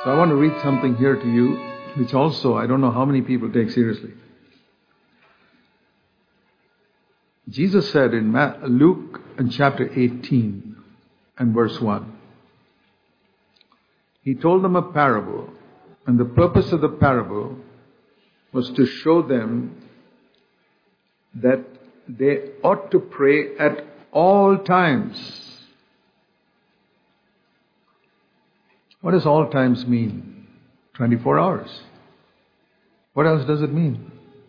So I want to read something here to you, which also I don't know how many people take seriously. Jesus said in Luke in chapter 18 and verse 1, He told them a parable, and the purpose of the parable was to show them that they ought to pray at all times. What does all times mean? 24 hours. What else does it mean?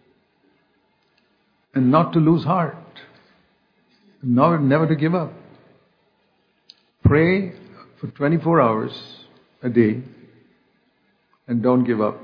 And not to lose heart. Never to give up. Pray for 24 hours a day and don't give up.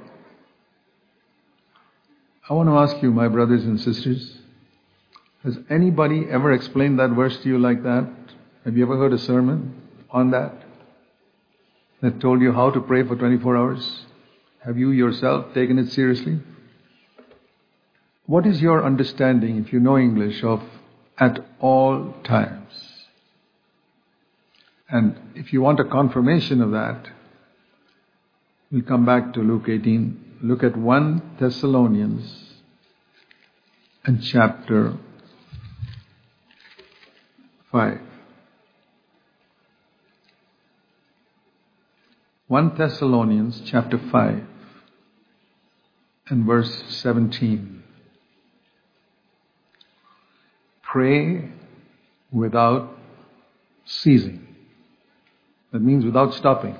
I want to ask you, my brothers and sisters, has anybody ever explained that verse to you like that? Have you ever heard a sermon on that told you how to pray for 24 hours? Have you yourself taken it seriously? What is your understanding, if you know English, of at all times? And if you want a confirmation of that, we'll come back to Luke 18. Look at 1 Thessalonians and chapter 5. 1 Thessalonians chapter 5 and verse 17. Pray without ceasing. That means without stopping.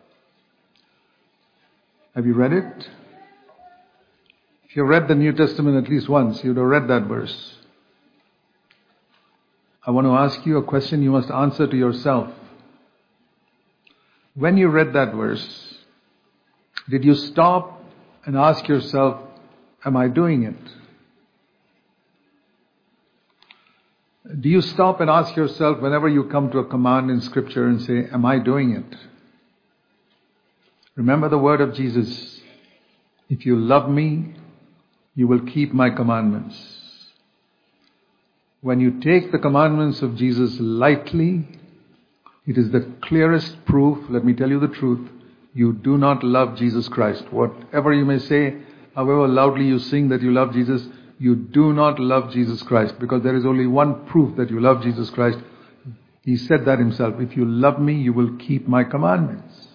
Have you read it? If you read the New Testament at least once, you'd have read that verse. I want to ask you a question you must answer to yourself. When you read that verse, did you stop and ask yourself, am I doing it? Do you stop and ask yourself whenever you come to a command in Scripture and say, am I doing it? Remember the word of Jesus. If you love me, you will keep my commandments. When you take the commandments of Jesus lightly, it is the clearest proof, let me tell you the truth, you do not love Jesus Christ. Whatever you may say, however loudly you sing that you love Jesus, you do not love Jesus Christ, because there is only one proof that you love Jesus Christ. He said that himself. If you love me, you will keep my commandments.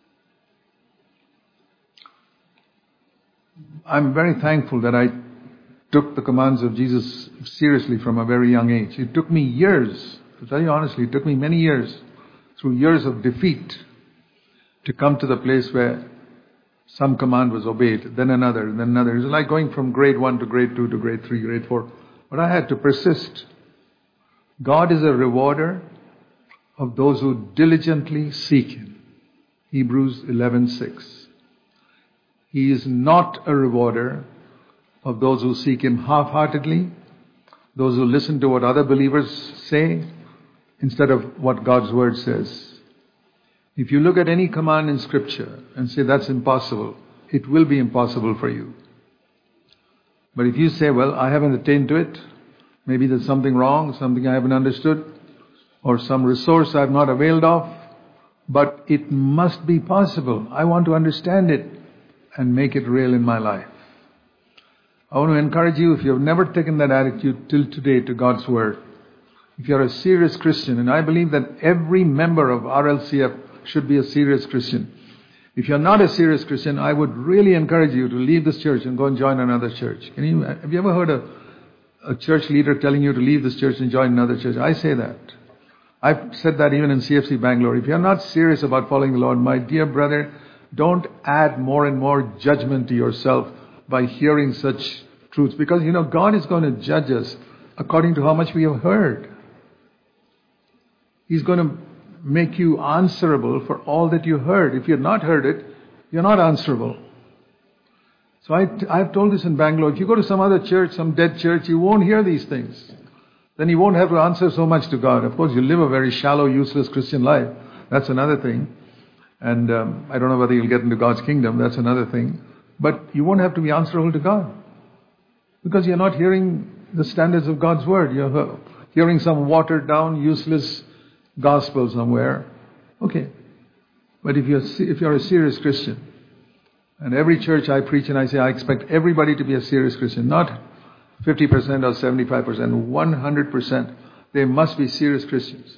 I'm very thankful that I took the commands of Jesus seriously from a very young age. It took me years, to tell you honestly, it took me many years, through years of defeat, to come to the place where some command was obeyed, then another, then another. It's like going from grade 1 to grade 2 to grade 3, grade 4. But I had to persist. God is a rewarder of those who diligently seek Him. Hebrews 11:6. He is not a rewarder of those who seek Him half-heartedly, those who listen to what other believers say, instead of what God's Word says. If you look at any command in Scripture and say that's impossible, it will be impossible for you. But if you say, well, I haven't attained to it, maybe there's something wrong, something I haven't understood, or some resource I've not availed of, but it must be possible. I want to understand it and make it real in my life. I want to encourage you, if you have never taken that attitude till today to God's Word, if you're a serious Christian, and I believe that every member of RLCF should be a serious Christian. If you're not a serious Christian, I would really encourage you to leave this church and go and join another church. Have you ever heard a church leader telling you to leave this church and join another church? I say that. I've said that even in CFC Bangalore. If you're not serious about following the Lord, my dear brother, don't add more and more judgment to yourself by hearing such truths. Because, God is going to judge us according to how much we have heard. He's going to make you answerable for all that you heard. If you have not heard it, you're not answerable. So I've told this in Bangalore. If you go to some other church, some dead church, you won't hear these things. Then you won't have to answer so much to God. Of course, you live a very shallow, useless Christian life. That's another thing. And I don't know whether you'll get into God's kingdom. That's another thing. But you won't have to be answerable to God, because you're not hearing the standards of God's Word. You're hearing some watered down, useless gospel somewhere. Okay. But if you're a serious Christian, and every church I preach and I say I expect everybody to be a serious Christian, not 50% or 75%, 100%. They must be serious Christians.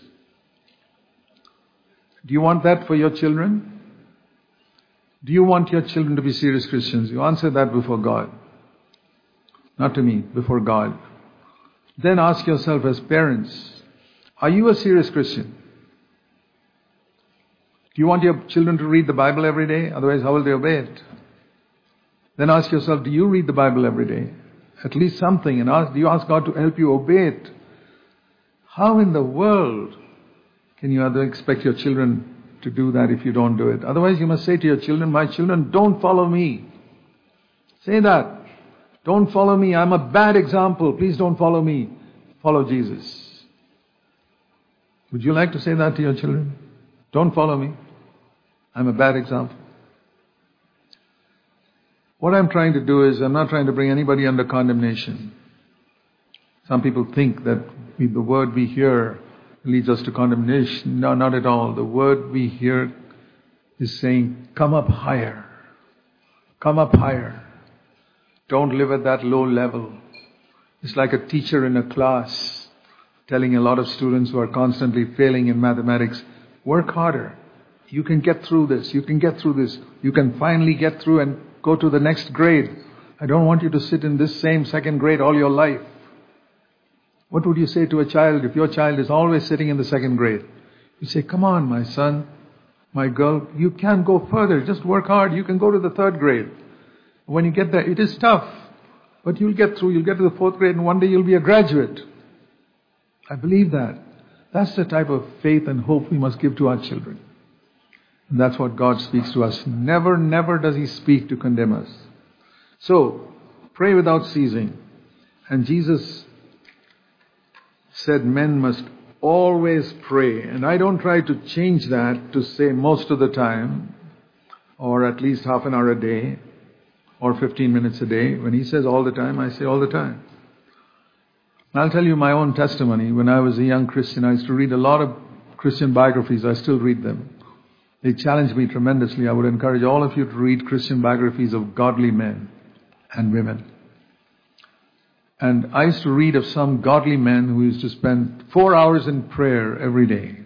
Do you want that for your children? Do you want your children to be serious Christians? You answer that before God. Not to me, before God. Then ask yourself as parents, are you a serious Christian? Do you want your children to read the Bible every day? Otherwise, how will they obey it? Then ask yourself, do you read the Bible every day? At least something. And do you ask God to help you obey it? How in the world can you expect your children to do that if you don't do it? Otherwise, you must say to your children, my children, don't follow me. Say that. Don't follow me. I'm a bad example. Please don't follow me. Follow Jesus. Would you like to say that to your children? Don't follow me. I'm a bad example. What I'm trying to do is, I'm not trying to bring anybody under condemnation. Some people think that the word we hear leads us to condemnation. No, not at all. The word we hear is saying, come up higher. Come up higher. Don't live at that low level. It's like a teacher in a class telling a lot of students who are constantly failing in mathematics, work harder. You can get through this. You can get through this. You can finally get through and go to the next grade. I don't want you to sit in this same second grade all your life. What would you say to a child if your child is always sitting in the second grade? You say, come on, my son, my girl, you can go further. Just work hard. You can go to the third grade. When you get there, it is tough, but you'll get through. You'll get to the fourth grade and one day you'll be a graduate. I believe that. That's the type of faith and hope we must give to our children. And that's what God speaks to us. Never, never does He speak to condemn us. So, pray without ceasing. And Jesus said men must always pray. And I don't try to change that to say most of the time, or at least half an hour a day, or 15 minutes a day. When He says all the time, I say all the time. I'll tell you my own testimony. When I was a young Christian, I used to read a lot of Christian biographies. I still read them. They challenged me tremendously. I would encourage all of you to read Christian biographies of godly men and women. And I used to read of some godly men who used to spend 4 hours in prayer every day.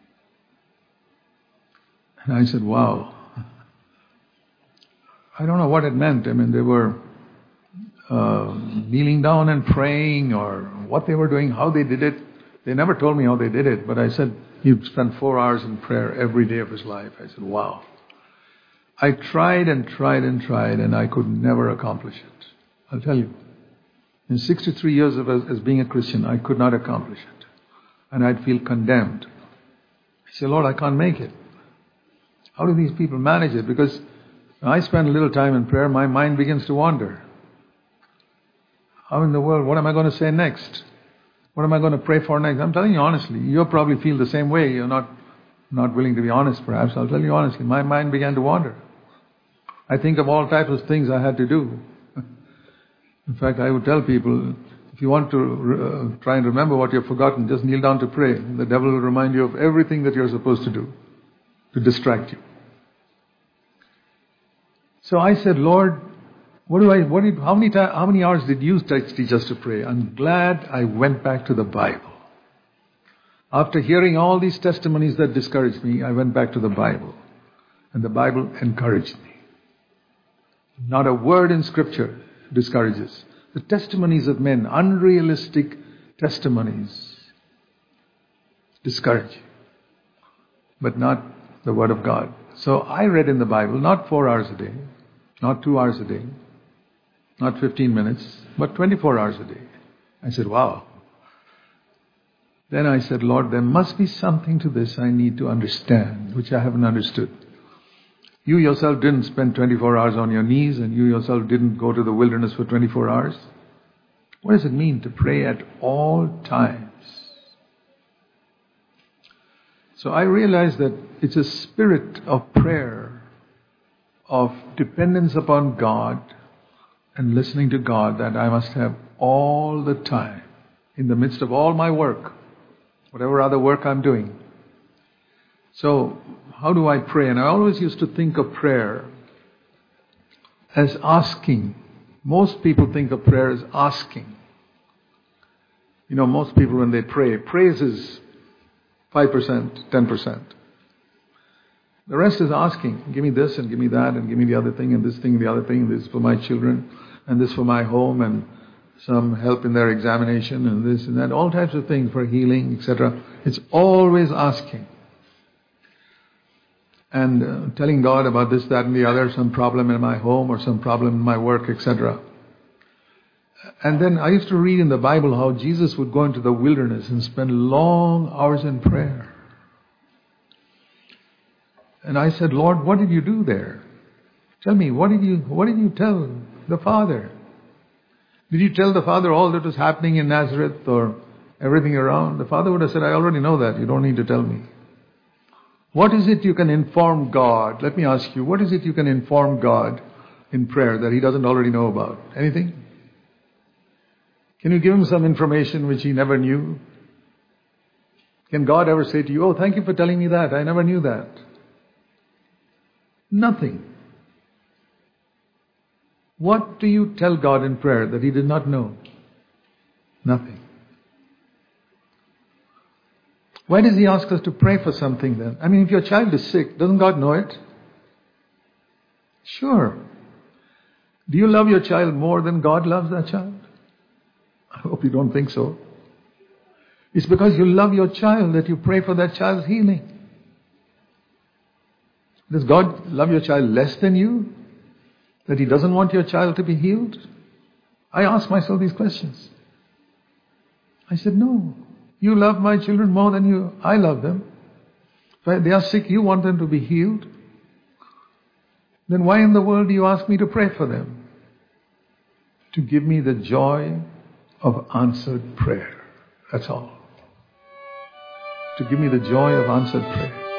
And I said, wow. I don't know what it meant. I mean, they were kneeling down and praying, or what they were doing, how they did it. They never told me how they did it, but I said, he spent 4 hours in prayer every day of his life. I said, wow. I tried and tried and tried, and I could never accomplish it. I'll tell you. In 63 years as being a Christian, I could not accomplish it. And I'd feel condemned. I say, Lord, I can't make it. How do these people manage it? Because when I spend a little time in prayer, my mind begins to wander. How in the world, what am I going to say next? What am I going to pray for next? I'm telling you honestly, you'll probably feel the same way. You're not willing to be honest perhaps. I'll tell you honestly, my mind began to wander. I think of all types of things I had to do. In fact, I would tell people, if you want to try and remember what you've forgotten, just kneel down to pray. The devil will remind you of everything that you're supposed to do to distract you. So I said, Lord, how many hours did you teach us to pray? I'm glad I went back to the Bible. After hearing all these testimonies that discouraged me, I went back to the Bible. And the Bible encouraged me. Not a word in Scripture discourages. The testimonies of men, unrealistic testimonies, discourage. But not the Word of God. So I read in the Bible, not 4 hours a day, not 2 hours a day, not 15 minutes, but 24 hours a day. I said, wow. Then I said, Lord, there must be something to this I need to understand, which I haven't understood. You yourself didn't spend 24 hours on your knees, and you yourself didn't go to the wilderness for 24 hours. What does it mean to pray at all times? So I realized that it's a spirit of prayer, of dependence upon God and listening to God that I must have all the time, in the midst of all my work, whatever other work I'm doing. So, how do I pray? And I always used to think of prayer as asking. Most people think of prayer as asking. You know, most people when they pray, praise is 5%, 10%. The rest is asking. Give me this and give me that and give me the other thing and this thing and the other thing. This for my children and this for my home and some help in their examination and this and that. All types of things for healing, etc. It's always asking. And telling God about this, that and the other, some problem in my home or some problem in my work, etc. And then I used to read in the Bible how Jesus would go into the wilderness and spend long hours in prayer. And I said, Lord, what did you do there? Tell me, what did you tell the Father? Did you tell the Father all that was happening in Nazareth or everything around? The Father would have said, I already know that. You don't need to tell me. What is it you can inform God? Let me ask you, what is it you can inform God in prayer that He doesn't already know about? Anything? Can you give Him some information which He never knew? Can God ever say to you, oh, thank you for telling me that. I never knew that. Nothing. What do you tell God in prayer that He did not know? Nothing. Why does He ask us to pray for something then? I mean, if your child is sick, doesn't God know it? Sure. Do you love your child more than God loves that child? I hope you don't think so. It's because you love your child that you pray for that child's healing. Does God love your child less than you? That He doesn't want your child to be healed? I ask myself these questions. I said, no. You love my children more than I love them. If they are sick, you want them to be healed. Then why in the world do you ask me to pray for them? To give me the joy of answered prayer. That's all. To give me the joy of answered prayer.